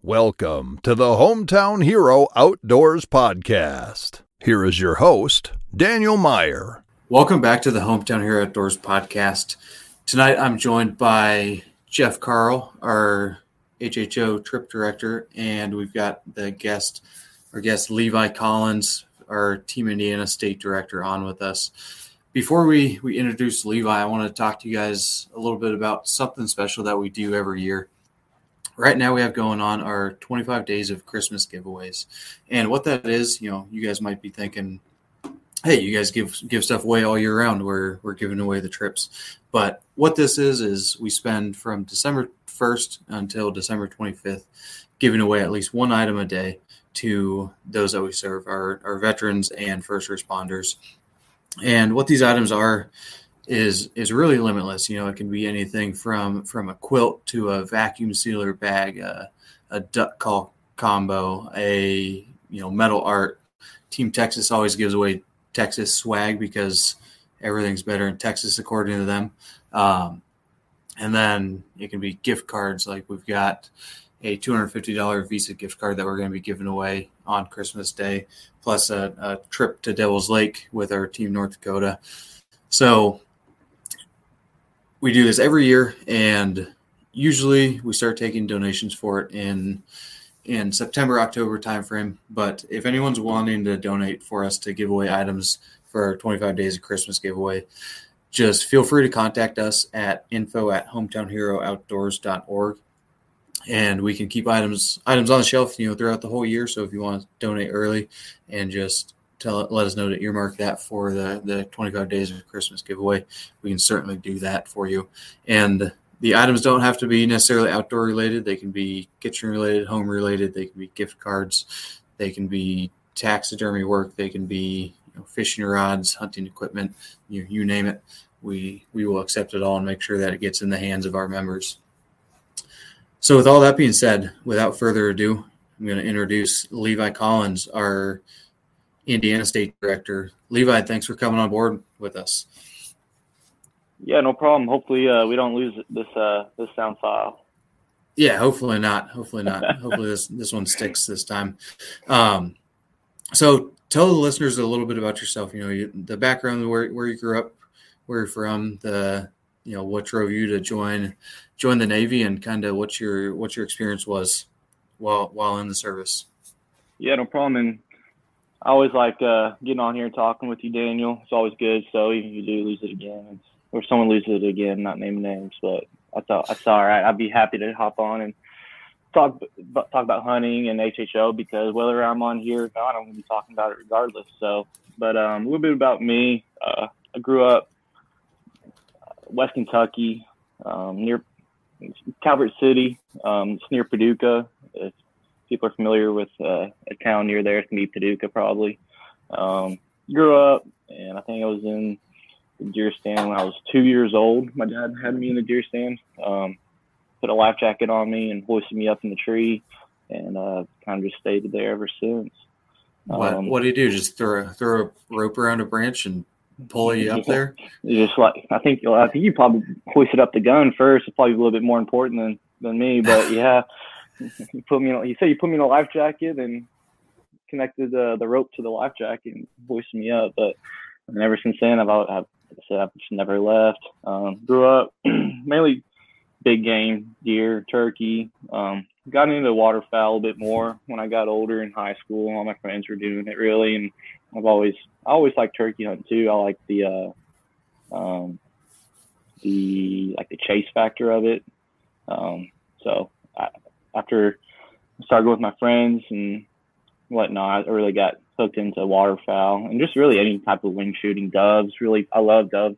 Welcome to the Hometown Hero Outdoors Podcast. Here is your host, Daniel Meyer. Welcome back to the Hometown Hero Outdoors Podcast. Tonight I'm joined by Jeff Carl, our HHO trip director, and we've got our guest Levi Collins, our Team Indiana State Director, on with us. Before we introduce Levi, I want to talk to you guys a little bit about something special that we do every year. Right now we have going on our 25 days of Christmas giveaways. And what that is, you guys might be thinking, hey, you guys give stuff away all year round. We're giving away the trips. But what this is we spend from December 1st until December 25th giving away at least one item a day to those that we serve, our veterans and first responders. And what these items are is really limitless. It can be anything from a quilt to a vacuum sealer bag, a duck call combo, a metal art. Team Texas always gives away Texas swag because everything's better in Texas according to them. And then it can be gift cards. Like we've got a $250 Visa gift card that we're going to be giving away on Christmas Day, plus a trip to Devil's Lake with our Team North Dakota. So we do this every year, and usually we start taking donations for it in September, October timeframe. But if anyone's wanting to donate for us to give away items for our 25 days of Christmas giveaway, just feel free to contact us at info@hometownherooutdoors.org. And we can keep items on the shelf, throughout the whole year. So if you want to donate early and just let us know to earmark that for the 25 days of Christmas giveaway, we can certainly do that for you. And the items don't have to be necessarily outdoor related. They can be kitchen related, home related. They can be gift cards. They can be taxidermy work. They can be fishing rods, hunting equipment. You name it. We will accept it all and make sure that it gets in the hands of our members. So with all that being said, without further ado, I'm going to introduce Levi Collins, our Indiana State Director. Levi, thanks for coming on board with us. Yeah, no problem. Hopefully we don't lose this sound file. Yeah, hopefully not. Hopefully this one sticks this time. So tell the listeners a little bit about yourself. The background, where you grew up, where you're from, what drove you to join the Navy, and kind of what your experience was while in the service. Yeah, no problem. And I always like getting on here and talking with you, Daniel. It's always good. So even if you do lose it again, or someone loses it again, not naming names, but that's all right. I'd be happy to hop on and talk about hunting and HHO, because whether I'm on here or not, I'm going to be talking about it regardless. So, but a little bit about me. I grew up West Kentucky, near Calvert City. It's near Paducah. If people are familiar with a town near there, it's going to be Paducah probably. Grew up, and I think I was in the deer stand when I was 2 years old. My dad had me in the deer stand, put a life jacket on me and hoisted me up in the tree, and kind of just stayed there ever since. What do you do? Just throw a rope around a branch and pull you up there? Just like I think you probably hoisted up the gun first. It's probably a little bit more important than me, but yeah, you put me in a life jacket and connected the rope to the life jacket and hoisted me up. But ever since then, I've just never left. Grew up mainly big game, deer, turkey. Got into waterfowl a bit more when I got older in high school. All my friends were doing it really, and I always liked turkey hunting too. I like the chase factor of it. So after I started going with my friends and whatnot, I really got hooked into waterfowl and just really any type of wing shooting. Doves, really, I love dove.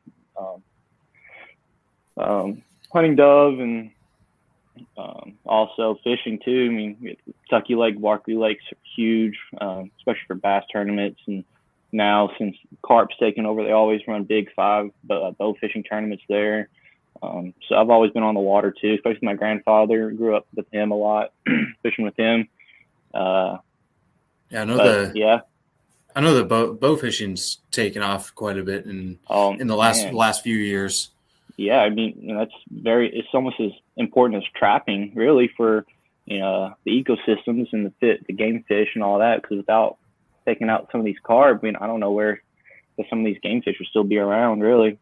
Hunting dove, and also fishing too. I mean, Kentucky Lake, Barkley Lake's huge, especially for bass tournaments. And now since carp's taken over, they always run big 5 bow fishing tournaments there. So I've always been on the water too, especially my grandfather. Grew up with him a lot, fishing with him. I know the bow fishing's taken off quite a bit in the last few years. Yeah, I mean, it's almost as important as trapping, really, for the ecosystems and the game fish and all that. Because without taking out some of these carp, I mean, I don't know where some of these game fish would still be around, really.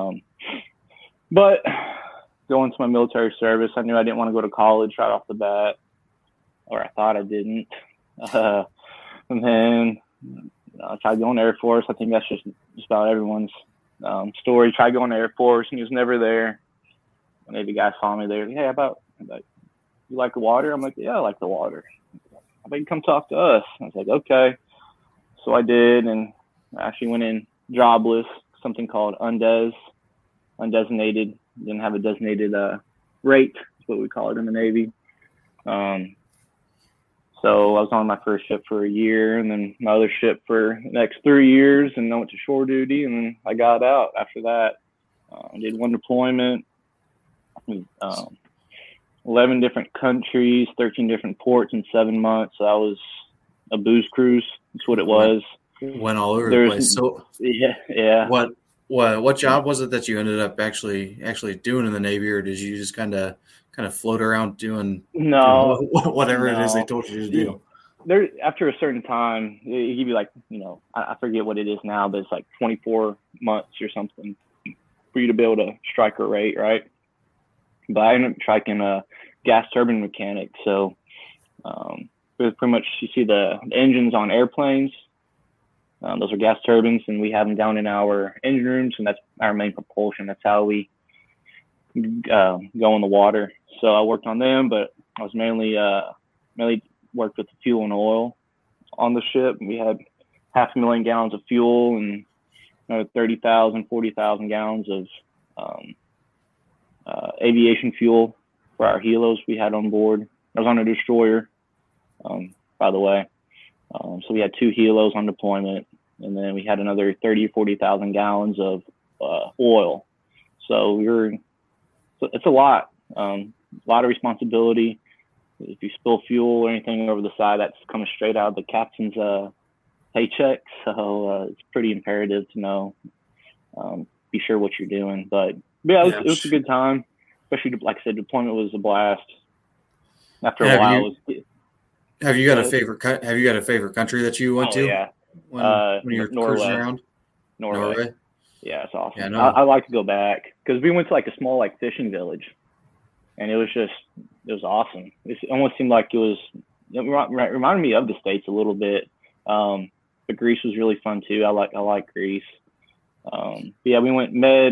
But going to my military service, I knew I didn't want to go to college right off the bat, or I thought I didn't. And then I tried going to Air Force. I think that's just about everyone's story. Tried going to Air Force, and he was never there. And Navy guy saw me there. Hey, how about you like the water? I'm like, yeah, I like the water. How about you come talk to us? I was like, okay. So I did, and I actually went in jobless, something called undesignated. Didn't have a designated rate, is what we call it in the Navy. So I was on my first ship for a year, and then my other ship for the next 3 years, and I went to shore duty, and then I got out after that. I did one deployment, 11 different countries, 13 different ports in 7 months. So that was a booze cruise. That's what it was. Went all over the place. So yeah. What job was it that you ended up actually doing in the Navy, or did you just kind of float around doing whatever it is they told you to do? There, after a certain time, it give you like, I forget what it is now, but it's like 24 months or something for you to be able to strike a rate, right? But I ended up striking a gas turbine mechanic. So it was pretty much, you see the engines on airplanes. Those are gas turbines, and we have them down in our engine rooms, and that's our main propulsion. That's how we go in the water. So I worked on them, but I was mainly worked with the fuel and oil on the ship. We had 500,000 gallons of fuel and 30,000, 40,000 gallons of aviation fuel for our helos we had on board. I was on a destroyer, by the way. So we had 2 helos on deployment, and then we had another 30 or 40,000 gallons of oil. So it's a lot of responsibility. If you spill fuel or anything over the side, that's coming straight out of the captain's paycheck. So it's pretty imperative to know, be sure what you're doing. But yeah, it was a good time. Especially, like I said, deployment was a blast. After a while, have you got a favorite country that you went to? Yeah. When you're cruising around? Norway. Yeah, it's awesome. Yeah, no. I like to go back because we went to like a small fishing village, and it was awesome. It almost seemed like it reminded me of the States a little bit. But Greece was really fun too. I like Greece. Yeah, we went med.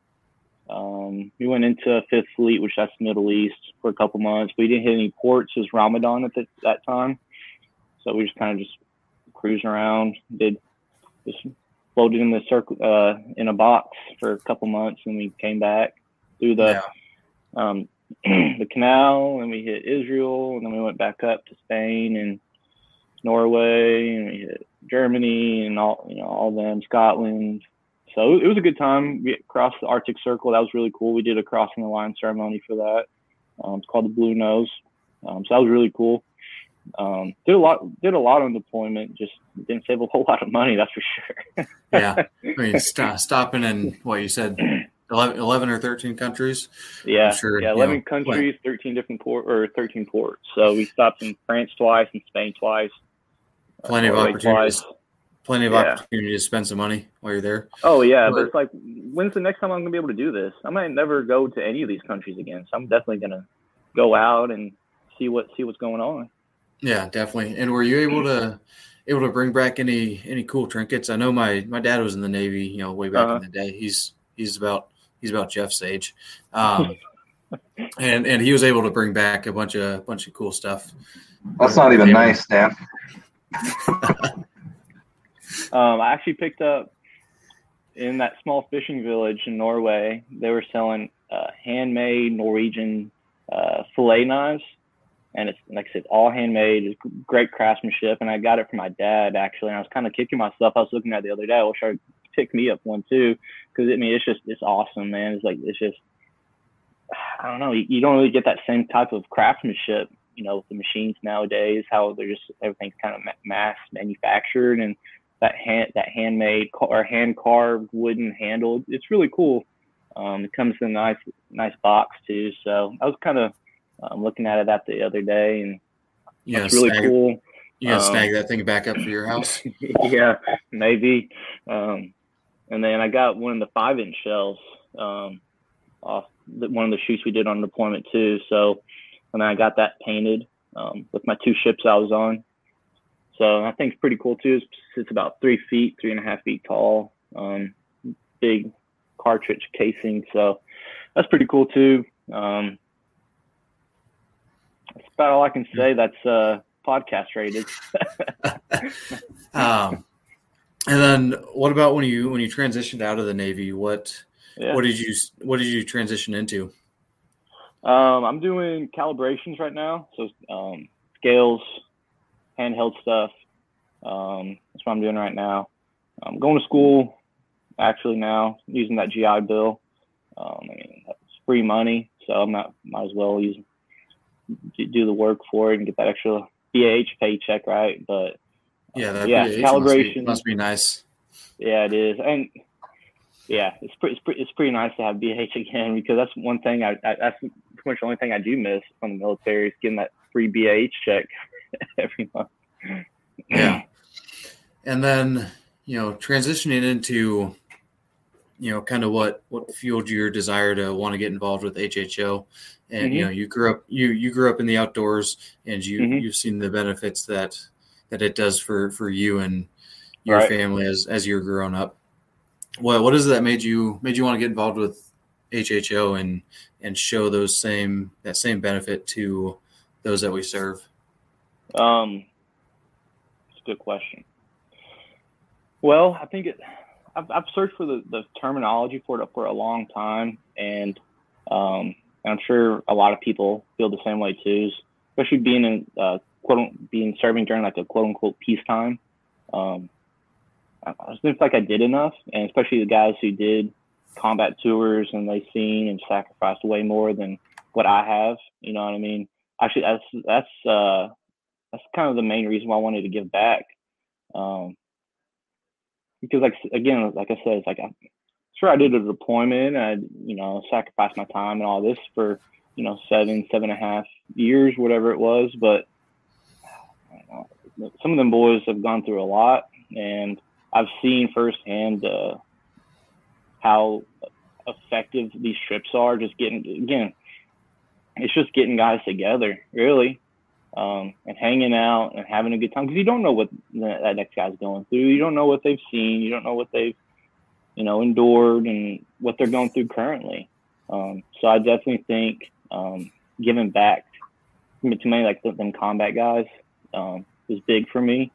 We went into Fifth Fleet, which that's Middle East, for a couple months. We didn't hit any ports. It was Ramadan at that time, so we just kind of cruising around. Just floated in the circle in a box for a couple months, and we came back through the canal, and we hit Israel, and then we went back up to Spain and Norway, and we hit Germany and all them, Scotland. So it was a good time. We crossed the Arctic Circle. That was really cool. We did a crossing the line ceremony for that. It's called the Blue Nose. So that was really cool. Did a lot on deployment. Just didn't save a whole lot of money, that's for sure. Yeah, I mean, stopping in what you said, 11 or 13 countries. Yeah, sure. Yeah, 11 countries, 13 ports. So we stopped in France twice and Spain twice. Plenty of opportunities. Plenty of opportunity to spend some money while you're there. Oh yeah, but it's like, when's the next time I'm gonna be able to do this? I might never go to any of these countries again, so I'm definitely gonna go out and see what's going on. Yeah, definitely. And were you able to bring back any cool trinkets? I know my dad was in the Navy, way back in the day. He's about Jeff's age, and he was able to bring back a bunch of cool stuff. That's not even nice, Dan. I actually picked up in that small fishing village in Norway. They were selling handmade Norwegian fillet knives, and it's, like I said, all handmade. It's great craftsmanship, and I got it from my dad actually. And I was kind of kicking myself. I was looking at it the other day. I wish I pick me up one too, because it's awesome, man. It's just I don't know. You don't really get that same type of craftsmanship, with the machines nowadays. How they're just, everything's kind of mass manufactured, and that handmade or hand carved wooden handle. It's really cool. It comes in a nice box too. So I was kind of I'm looking at it the other day, and Yeah, it's really cool. You gotta snag that thing back up for your house. Yeah, maybe. And then I got one of the 5-inch shells off one of the shoots we did on deployment too. So, and then I got that painted with my 2 ships I was on. So I think it's pretty cool too. It's about 3.5 feet tall. Big cartridge casing. So that's pretty cool too. That's about all I can say. That's podcast rated. And then what about when you transitioned out of the Navy? What did you transition into? I'm doing calibrations right now. So scales, handheld stuff. That's what I'm doing right now. I'm going to school actually now, using that GI Bill. I mean, it's free money, so might as well do the work for it and get that extra BAH paycheck, right? But calibration must be nice. Yeah, it is, and yeah, it's pretty nice to have BAH again, because that's one thing that's pretty much the only thing I do miss from the military is getting that free BAH check every month. Yeah, and then transitioning into kind of what fueled your desire to want to get involved with HHO, and you grew up in the outdoors, and you've seen the benefits that it does for you and your family as you're growing up. What is it that made you want to get involved with HHO and show that same benefit to those that we serve? It's a good question. Well, I think I've searched for the terminology for it for a long time, and I'm sure a lot of people feel the same way too, especially being in serving during like a quote unquote peacetime. I just didn't feel like I did enough, and especially the guys who did combat tours and they've seen and sacrificed way more than what I have. You know what I mean? Actually, that's kind of the main reason why I wanted to give back. Because like I said, it's like I did a deployment. I sacrificed my time and all this for 7.5 years, whatever it was. But some of them boys have gone through a lot, and I've seen firsthand how effective these trips are. It's just getting guys together, really, and hanging out and having a good time, because you don't know what that next guy's going through. You don't know what they've seen. You don't know what they've endured and what they're going through currently. So I definitely think giving back to many like them combat guys is big for me.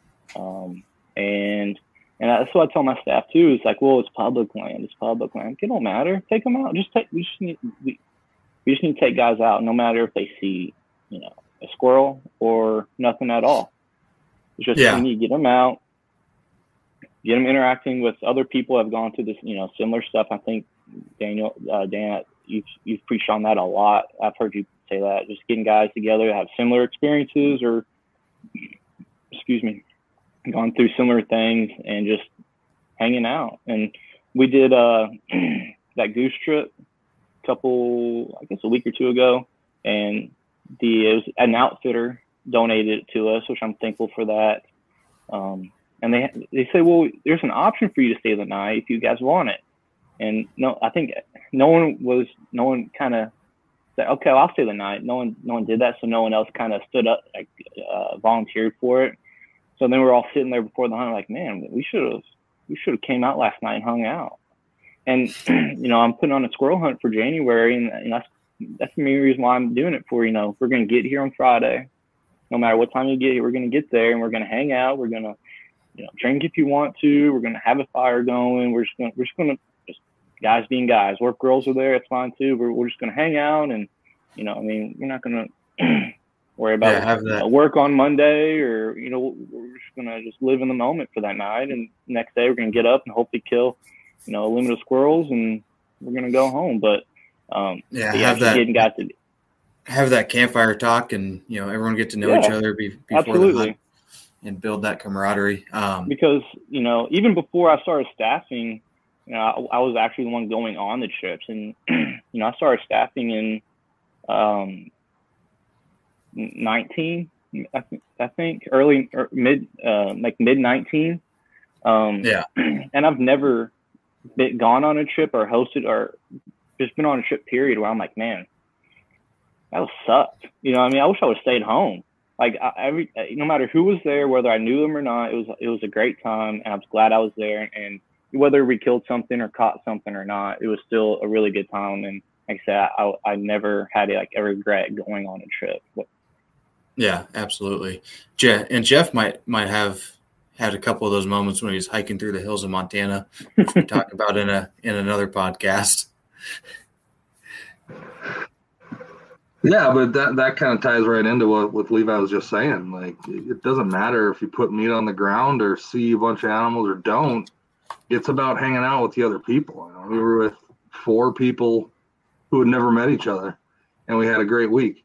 And that's what I tell my staff too. It's like, well, it's public land. It don't matter. Take them out. We just need to take guys out, no matter if they see, a squirrel or nothing at all. It's just we need to get them out, get them interacting with other people who have gone through this, similar stuff. I think Dan, you've preached on that a lot. I've heard you say that. Just getting guys together that have similar experiences or, gone through similar things and just hanging out. And we did that goose trip a week or two ago, and it was an outfitter donated it to us, which I'm thankful for that. And they say, well, there's an option for you to stay the night if you guys want it. And no, I think no one kind of said, okay, well, I'll stay the night. No one did that. So no one else kind of stood up, volunteered for it. So then we're all sitting there before the hunt, like, man, we should have came out last night and hung out. And, I'm putting on a squirrel hunt for January, and that's the main reason why I'm doing it for, we're going to get here on Friday. No matter what time you get here, we're going to get there and we're going to hang out. We're going to, drink if you want to. We're going to have a fire going. We're just going to guys being guys. Or if girls are there, it's fine too. We're just going to hang out, and, we're not going to worry about work on Monday, or, we're just going to just live in the moment for that night. And next day we're going to get up and hopefully kill, a limit of squirrels, and we're going to go home. But, have that campfire talk, and, everyone get to know each other before absolutely. The hunt, and build that camaraderie. Because, even before I started staffing, I was actually the one going on the trips, and, I started staffing in 19, I think early or mid 19. And I've never gone on a trip or hosted or just been on a trip period where I'm like, man, that was sucked. You know what I mean? I wish I would have stayed home. Like no matter who was there, whether I knew them or not, it was a great time, and I was glad I was there. And whether we killed something or caught something or not, it was still a really good time. And like I said, I never had a regret going on a trip. Yeah, absolutely. Jeff might have had a couple of those moments when he was hiking through the hills of Montana, which we talked about in another podcast. Yeah, but that kind of ties right into what Levi was just saying. Like, it doesn't matter if you put meat on the ground or see a bunch of animals or don't. It's about hanging out with the other people. You know, we were with 4 people who had never met each other, and we had a great week.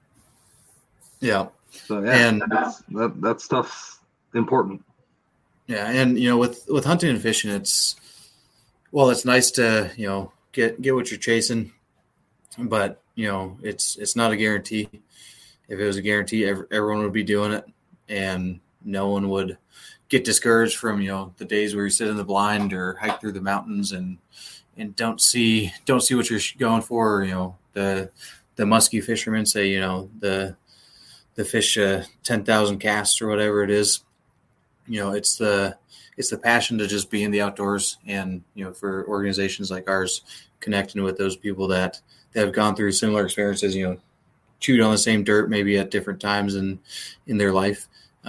Yeah. So yeah, and that stuff's important. Yeah, and with hunting and fishing, it's nice to get what you're chasing, but it's not a guarantee. If it was a guarantee, everyone would be doing it, and no one would get discouraged from the days where you sit in the blind or hike through the mountains and don't see what you're going for. The musky fishermen say the fish 10,000 casts or whatever it is. It's the passion to just be in the outdoors, and for organizations like ours, connecting with those people that have gone through similar experiences, chewed on the same dirt maybe at different times in their life,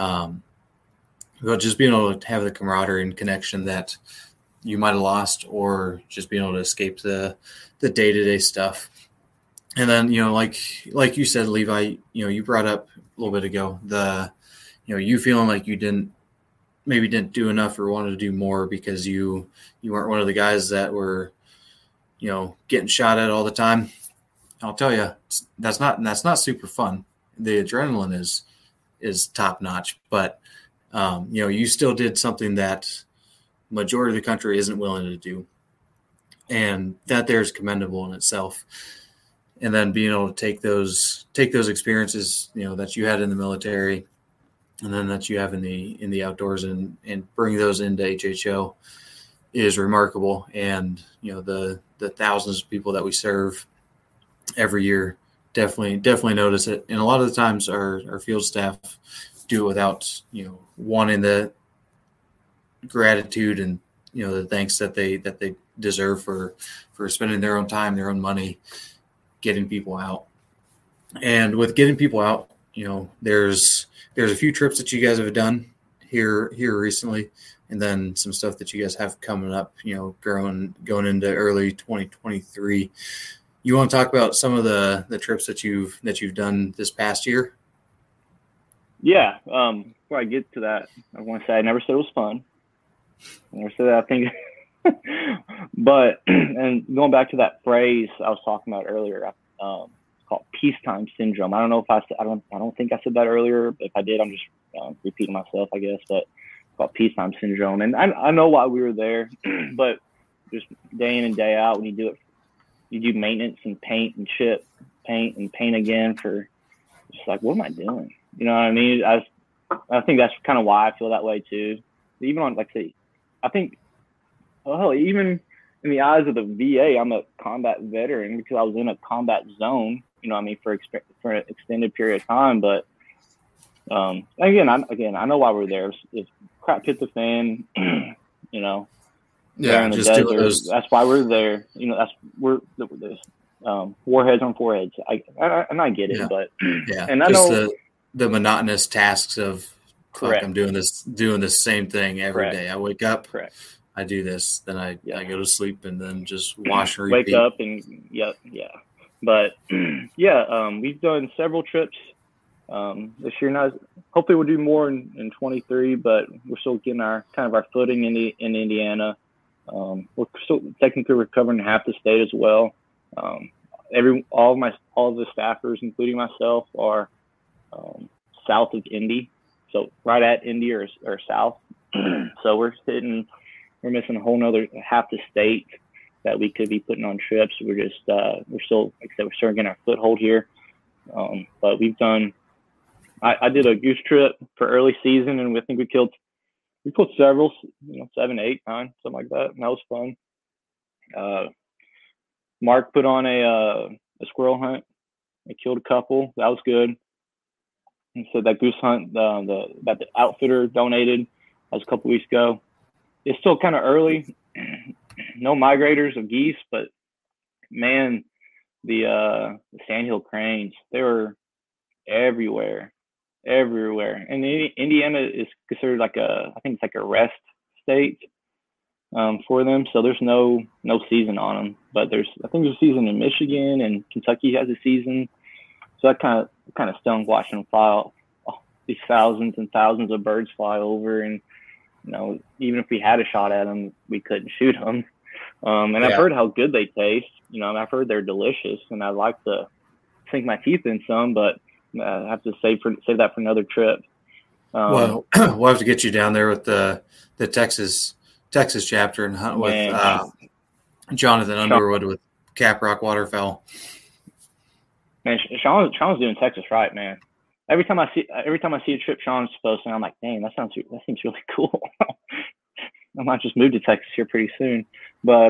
but just being able to have the camaraderie and connection that you might have lost, or just being able to escape the day-to-day stuff. And then like you said, Levi, you brought up a little bit ago you feeling like you didn't do enough or wanted to do more because you weren't one of the guys that were getting shot at all the time. I'll tell you, that's not super fun. The adrenaline is top notch, but you still did something that majority of the country isn't willing to do, and that there's commendable in itself. And then being able to take those experiences that you had in the military, and then that you have in the outdoors, and bring those into HHO is remarkable. And the thousands of people that we serve every year definitely notice it. And a lot of the times our field staff do it without wanting the gratitude and the thanks that they deserve for spending their own time, their own money, getting people out. And with getting people out, there's a few trips that you guys have done here recently, and then some stuff that you guys have coming up, going into early 2023. You want to talk about some of the trips that you've done this past year? Yeah. Before I get to that, I want to say I never said it was fun. I never said that. I think, but and going back to that phrase I was talking about earlier, it's called peacetime syndrome. I don't know if I don't think I said that earlier, but if I did, I'm just repeating myself, I guess. But it's called peacetime syndrome, and I know why we were there, but just day in and day out, when you do maintenance and paint and chip, paint and paint again for just like, what am I doing? You know what I mean? I think that's kind of why I feel that way too. Even on, like, say, I think, even in the eyes of the VA, I'm a combat veteran because I was in a combat zone, for an extended period of time. But again, I know why we're there. It's crap hit the fan, Yeah, in the just desert. doing those. That's why we're there. We're warheads on foreheads. I get it, Yeah. but Yeah, and I just know the monotonous tasks of, Correct. I'm doing the same thing every Correct. day. I wake up, correct. I do this, then I go to sleep, and then just wash and Wake repeat. up and yeah. But we've done several trips this year. Now, hopefully we'll do more in 23, but we're still getting our footing in Indiana. We're still technically recovering half the state as well. All of the staffers, including myself, are south of Indy, so right at Indy or south. So we're missing a whole nother half the state that we could be putting on trips. We're still, like I said, we're starting to get our foothold here. But we've done I did a goose trip for early season, and I think we killed several, 7, 8, 9, something like that. And that was fun. Mark put on a squirrel hunt. I killed a couple. That was good. And so that goose hunt that the outfitter donated, that was a couple weeks ago. It's still kind of early. No migrators of geese, but man, the sandhill cranes, they were everywhere. And Indiana is considered I think it's like a rest state for them. So there's no season on them, but I think there's a season in Michigan, and Kentucky has a season. So that kind of stung watching them fly these thousands and thousands of birds fly over, and even if we had a shot at them, we couldn't shoot them. And I've heard how good they taste. I've heard they're delicious, and I'd like to sink my teeth in some, but I have to save that for another trip. Well, we'll have to get you down there with the Texas chapter and hunt with Jonathan Underwood with Caprock Waterfowl. Man, Sean's doing Texas right, man. Every time I see a trip Sean's posting, I'm like, dang, that seems really cool. I might just move to Texas here pretty soon. But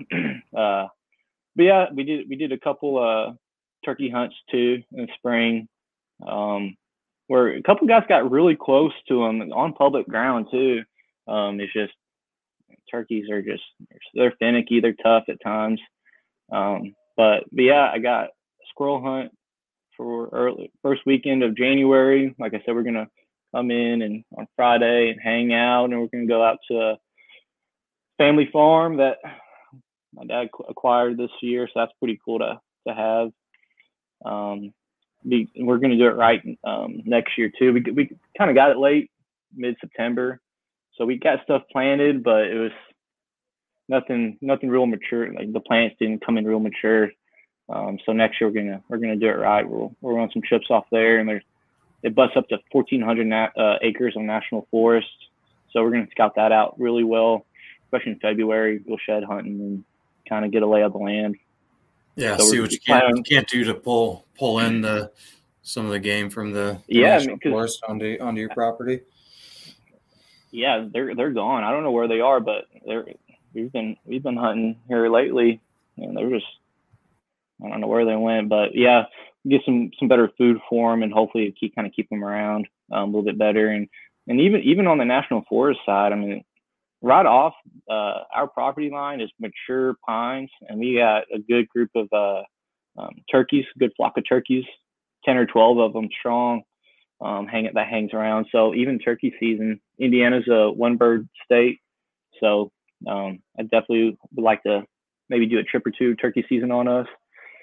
yeah, we did a couple turkey hunts too in the spring, where a couple guys got really close to them on public ground too. It's just turkeys they're finicky, they're tough at times. But yeah, I got a squirrel hunt for first weekend of January. Like I said, we're gonna come in and on Friday and hang out, and we're gonna go out to a family farm that my dad acquired this year, so that's pretty cool to have. We're gonna do it right next year too. We kind of got it late, mid-September, so we got stuff planted, but it was nothing real mature. Like the plants didn't come in real mature. So next year we're gonna do it right. We'll run some trips off there, and it busts up to 1,400 acres of national forest. So we're gonna scout that out really well, especially in February. Go shed hunting and kind of get a lay of the land. Yeah, so see what you can't do to pull in some of the game from the national forest onto your property. Yeah, they're gone. I don't know where they are, but we've been hunting here lately, and they're just, I don't know where they went, but yeah, get some better food for them, and hopefully keep them around a little bit better. And even on the national forest side, I mean, right off our property line is mature pines, and we got a good group of turkeys, a good flock of turkeys, 10 or 12 of them strong, that hangs around. So even turkey season, Indiana's a one bird state, so I definitely would like to maybe do a trip or two turkey season on us.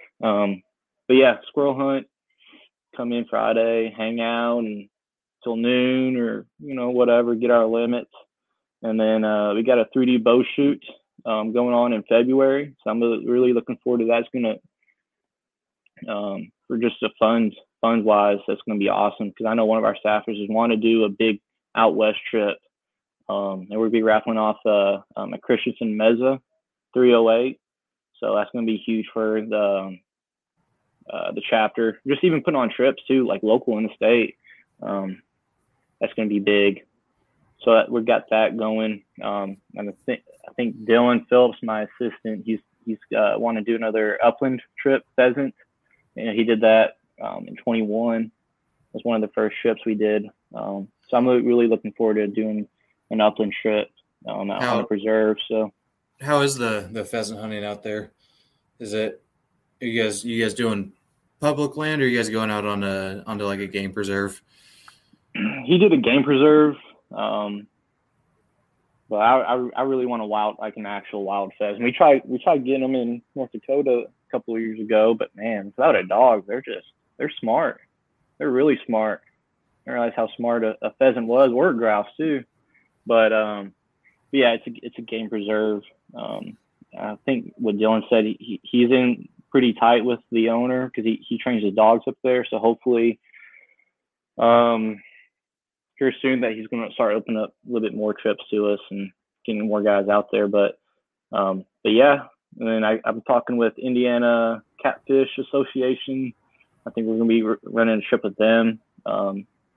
But yeah, squirrel hunt, come in Friday, hang out until noon or whatever, get our limits. And then we got a 3D bow shoot going on in February, so I'm really looking forward to that. It's gonna for just the funds wise, that's gonna be awesome, because I know one of our staffers want to do a big out west trip, and we'll be raffling off a Christensen Mesa 308, so that's gonna be huge for the chapter. Just even putting on trips too, like local in the state, that's gonna be big. So we've got that going. And I think Dylan Phillips, my assistant, he's want to do another upland trip pheasant. He did that in 21. It was one of the first trips we did. So I'm really looking forward to doing an upland trip on the preserve. So how is the pheasant hunting out there? Are you guys doing public land, or are you guys going out onto like a game preserve? He did a game preserve. But I really want an actual wild pheasant. We tried getting them in North Dakota a couple of years ago, but man, without a dog, they're smart. They're really smart. I realized how smart a pheasant was, or a grouse too. But yeah, it's a game preserve. I think what Dylan said, he's in pretty tight with the owner, because he trains his dogs up there. So hopefully, here soon that he's going to start opening up a little bit more trips to us and getting more guys out there. But yeah, and then I'm talking with Indiana Catfish Association. I think we're going to be running a trip with them.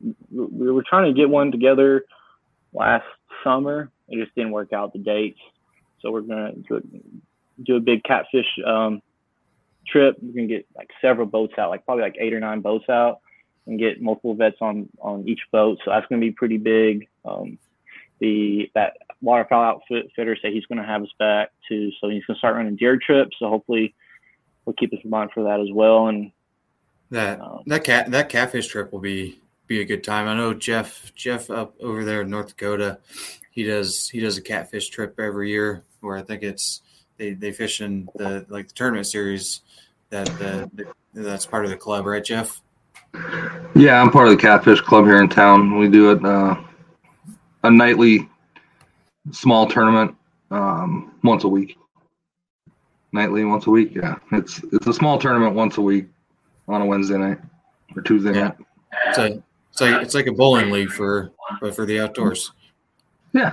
we were trying to get one together last summer. It just didn't work out, the dates. So we're going to do a big catfish trip. We're going to get like several boats out, like probably like 8 or 9 boats out, and get multiple vets on each boat. So that's going to be pretty big. That waterfowl outfitter said he's going to have us back too. So he's going to start running deer trips. So hopefully we'll keep us in mind for that as well. And that catfish trip will be a good time. I know Jeff up over there in North Dakota, he does a catfish trip every year where I think it's they fish in the tournament series that's part of the club, right, Jeff? Yeah, I'm part of the catfish club here in town. We do it a nightly small tournament once a week. Nightly, once a week. Yeah, it's a small tournament once a week on a Wednesday night or Tuesday night. It's like a bowling league for the outdoors. Yeah.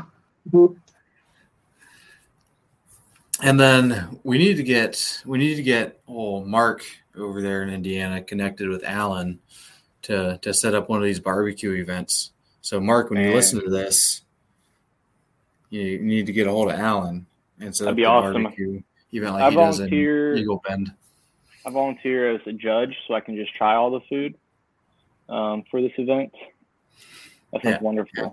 And then we need to get Mark over there in Indiana connected with Alan to set up one of these barbecue events. So Mark, when you listen to this, you need to get a hold of Alan and set up a barbecue event like he does in Eagle Bend. I volunteer as a judge so I can just try all the food for this event. That sounds wonderful. Yeah.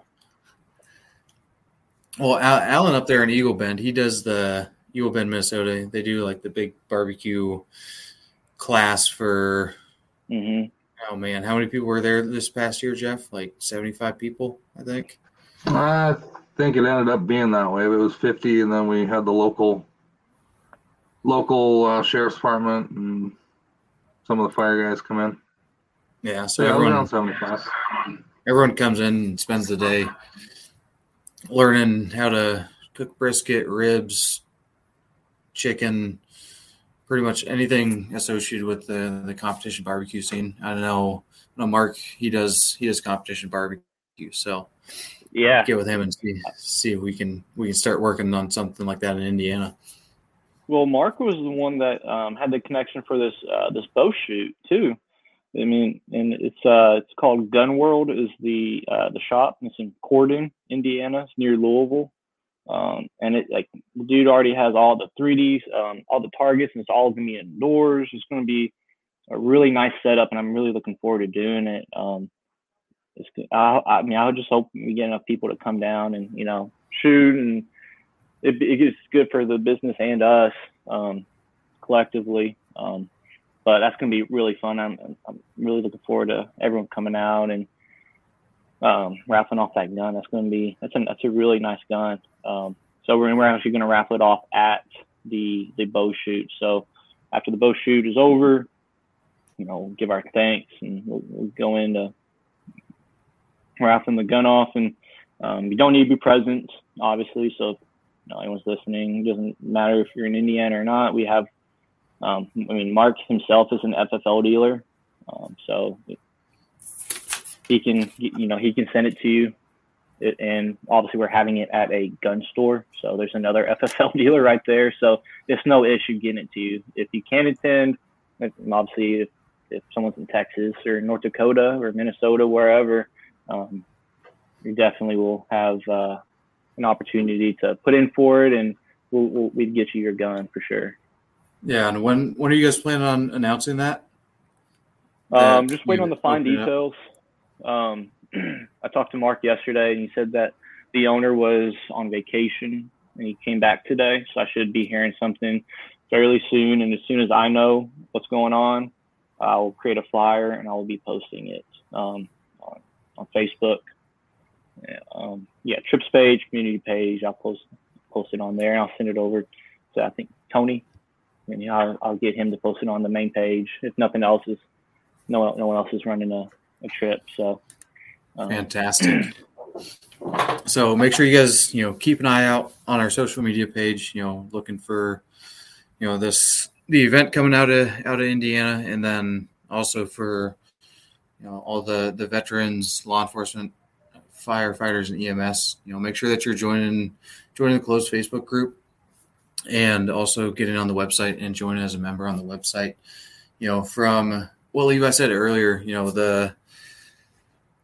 Well, Alan up there in Eagle Bend, he does the Eagle Bend, Minnesota. They do like the big barbecue class for, oh man, how many people were there this past year, Jeff? Like 75 people, I think. I think it ended up being that way. It was 50, and then we had the local sheriff's department and some of the fire guys come in. Yeah, so around 75. Everyone comes in and spends the day learning how to cook brisket, ribs, chicken, pretty much anything associated with the competition barbecue scene. I know Mark, he does competition barbecue, so yeah, get with him and see if we can start working on something like that in Indiana. Well, Mark was the one that had the connection for this bow shoot too. I mean, and it's called Gun World is the shop. It's in Cordon, Indiana. It's near Louisville. And it like the dude already has all the 3Ds, all the targets, and it's all gonna be indoors. It's gonna be a really nice setup, and I'm really looking forward to doing it. I just hope we get enough people to come down and shoot, and it's good for the business and us collectively. But that's going to be really fun. I'm really looking forward to everyone coming out and raffling off that gun. That's a really nice gun. So we're actually going to raffle it off at the bow shoot. So after the bow shoot is over, give our thanks, and we'll go into raffling the gun off. And you don't need to be present, obviously. So if anyone's listening, it doesn't matter if you're in Indiana or not. We have Mark himself is an FFL dealer, so he can send it to you. And obviously, we're having it at a gun store, so there's another FFL dealer right there. So it's no issue getting it to you. If you can't attend, obviously, if someone's in Texas or North Dakota or Minnesota, wherever, you definitely will have an opportunity to put in for it, and we'd get you your gun for sure. Yeah, and when are you guys planning on announcing that? Just waiting on the fine details. I talked to Mark yesterday, and he said that the owner was on vacation, and he came back today, so I should be hearing something fairly soon. And as soon as I know what's going on, I'll create a flyer, and I will be posting it on Facebook. Trips page, community page. I'll post it on there, and I'll send it over to, I think, Tony. And I'll get him to post it on the main page. If nothing else no one else is running a trip. So fantastic. So make sure you guys keep an eye out on our social media page. Looking for the event coming out of Indiana, and then also for all the veterans, law enforcement, firefighters, and EMS. Make sure that you're joining the closed Facebook group. And also getting on the website and joining as a member on the website. From what Levi said earlier,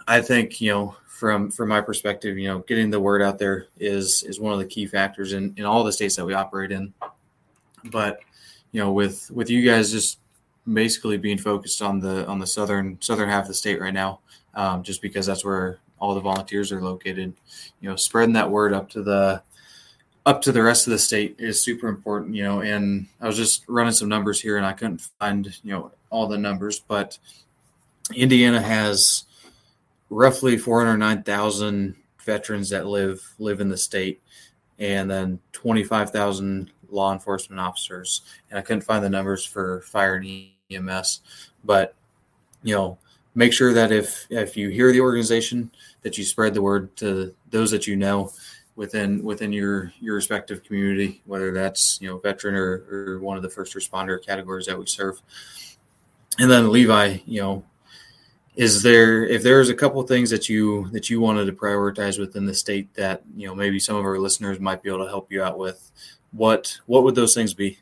I think, from my perspective, getting the word out there is one of the key factors in all the states that we operate in. But, with you guys just basically being focused on the southern half of the state right now, just because that's where all the volunteers are located, spreading that word up to the rest of the state is super important, and I was just running some numbers here and I couldn't find, all the numbers, but Indiana has roughly 409,000 veterans that live in the state, and then 25,000 law enforcement officers. And I couldn't find the numbers for fire and EMS, but make sure that if you hear the organization, that you spread the word to those that within your respective community, whether that's veteran or one of the first responder categories that we serve. And then Levi, if there's a couple of things that you wanted to prioritize within the state that maybe some of our listeners might be able to help you out with, what would those things be?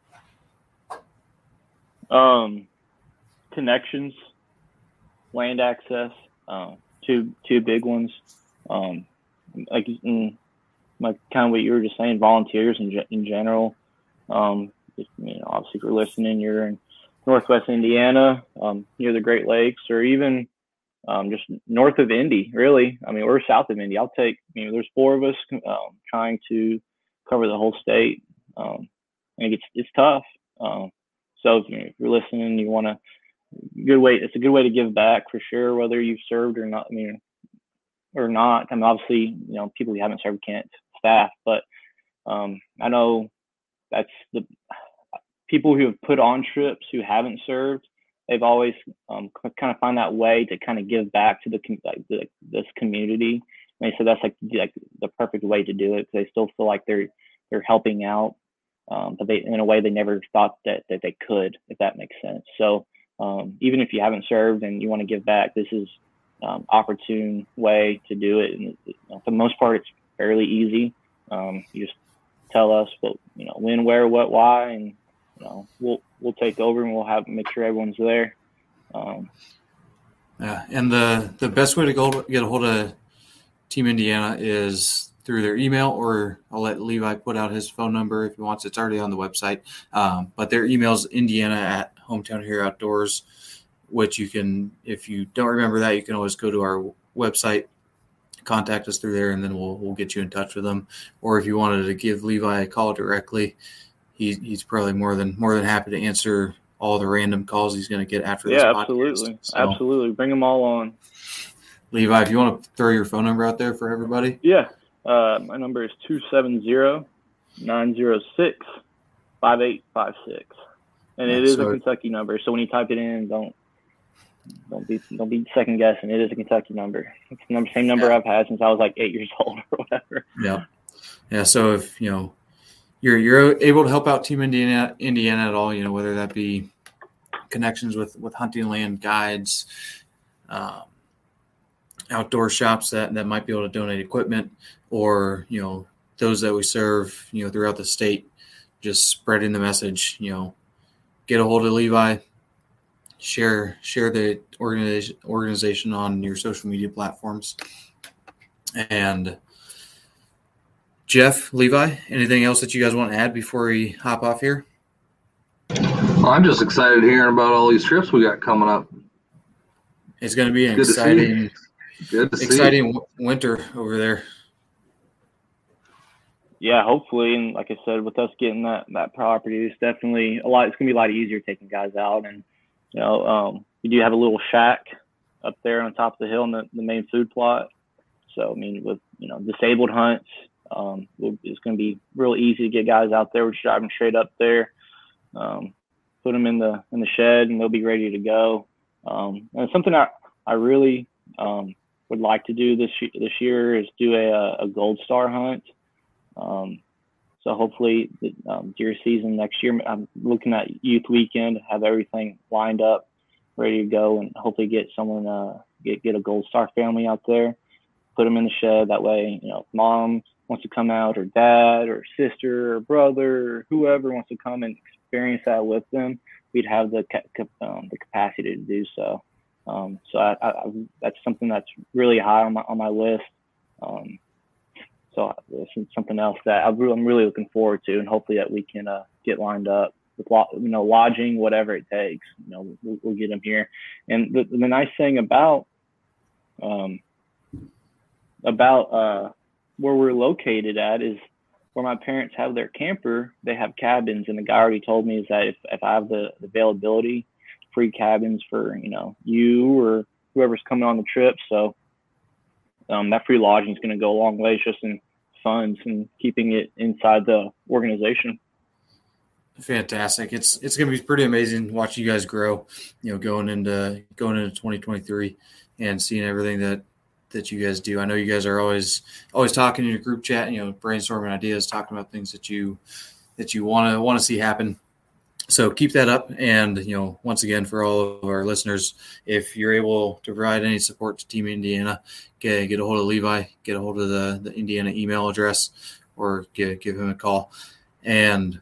Connections, land access, two big ones. Like kind of what you were just saying, volunteers in general. Obviously, if you're listening, you're in Northwest Indiana, near the Great Lakes, or even just north of Indy, really. I mean, we're south of Indy. I'll take, there's 4 of us trying to cover the whole state. And it's tough. So if you're listening, you want it's a good way to give back for sure, whether you've served or not. Or not. I mean, obviously, people who haven't served can't staff, but I know that's the people who have put on trips who haven't served. They've always kind of find that way to kind of give back to this community. And they said that's like the perfect way to do it, because they still feel like they're helping out, but they, in a way, they never thought that they could, if that makes sense. So even if you haven't served and you want to give back, this is opportune way to do it. And for the most part, it's fairly easy. You just tell us when, where, what, why, and we'll take over and we'll make sure everyone's there. Yeah, and the best way to get a hold of Team Indiana is through their email, or I'll let Levi put out his phone number if he wants. It's already on the website. But their email is Indiana@Hometown Hero Outdoors, which you can, if you don't remember that, you can always go to our website, contact us through there, and then we'll get you in touch with them. Or if you wanted to give Levi a call directly, he's probably more than happy to answer all the random calls he's going to get after this podcast. Absolutely. So, absolutely. Bring them all on. Levi, if you want to throw your phone number out there for everybody. Yeah. My number is 270-906-5856. And it is a Kentucky number. So when you type it in, don't be second guessing. It is a Kentucky number. It's the same number I've had since I was like 8 years old or whatever. Yeah. Yeah. So if you're able to help out Team Indiana at all, whether that be connections with hunting land guides, outdoor shops that might be able to donate equipment, or those that we serve throughout the state, just spreading the message. Get a hold of Levi, share the organization on your social media platforms. And Jeff, Levi, anything else that you guys want to add before we hop off here? Well, I'm just excited hearing about all these trips we got coming up. It's going to be an exciting winter over there. Yeah, hopefully. And like I said, with us getting that property, it's definitely it's going to be a lot easier taking guys out. And, we do have a little shack up there on top of the hill in the main food plot. So, with, disabled hunts, it's going to be real easy to get guys out there. We're just driving straight up there, put them in the shed, and they'll be ready to go. And something I really would like to do this year is do a Gold Star hunt. So hopefully the deer season next year, I'm looking at youth weekend, have everything lined up, ready to go, and hopefully get someone, get a Gold Star family out there, put them in the shed. That way, if mom wants to come out, or dad or sister or brother or whoever wants to come and experience that with them, we'd have the capacity to do so. So that's something that's really high on my list. So this is something else that I'm really looking forward to, and hopefully that we can get lined up with lodging, whatever it takes. We'll get them here. And the nice thing about where we're located at is where my parents have their camper. They have cabins, and the guy already told me is that if I have the availability, free cabins for you or whoever's coming on the trip. So that free lodging is going to go a long way just in funds and keeping it inside the organization. Fantastic. It's going to be pretty amazing watching you guys grow, going into 2023 and seeing everything that you guys do. I know you guys are always talking in your group chat, brainstorming ideas, talking about things that you want to see happen. So keep that up. And, once again, for all of our listeners, if you're able to provide any support to Team Indiana, get a hold of Levi, get a hold of the Indiana email address, or give him a call. And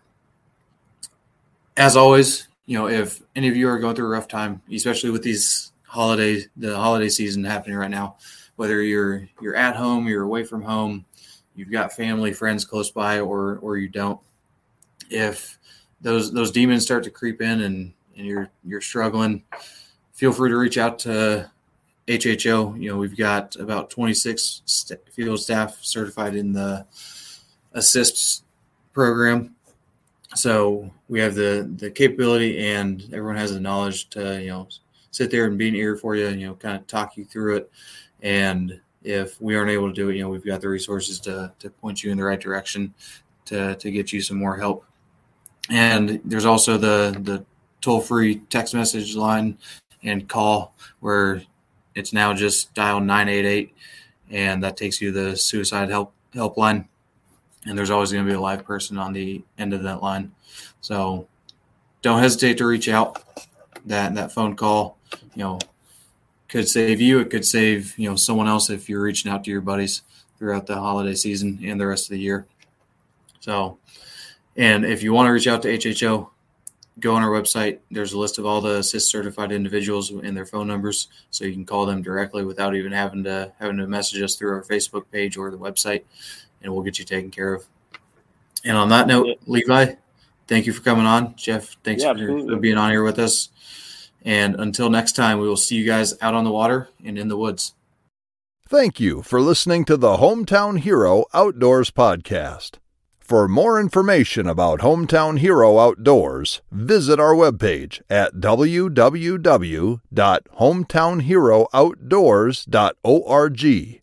as always, if any of you are going through a rough time, especially with the holiday season happening right now, whether you're at home, you're away from home, you've got family, friends close by, or you don't, if those demons start to creep in and you're struggling, feel free to reach out to HHO. We've got about 26 field staff certified in the ASSIST program. So we have the capability, and everyone has the knowledge to, sit there and be an ear for you, kind of talk you through it. And if we aren't able to do it, we've got the resources to point you in the right direction to get you some more help. And there's also the toll-free text message line and call, where it's now just dial 988, and that takes you to the suicide helpline. And there's always going to be a live person on the end of that line. So don't hesitate to reach out. That phone call, could save you. It could save, someone else if you're reaching out to your buddies throughout the holiday season and the rest of the year. So, and if you want to reach out to HHO, go on our website. There's a list of all the ASSIST certified individuals and their phone numbers, so you can call them directly without even having to message us through our Facebook page or the website, and we'll get you taken care of. And on that note, Levi, thank you for coming on. Jeff, thanks for being on here with us. And until next time, we will see you guys out on the water and in the woods. Thank you for listening to the Hometown Hero Outdoors podcast. For more information about Hometown Hero Outdoors, visit our webpage at www.hometownherooutdoors.org.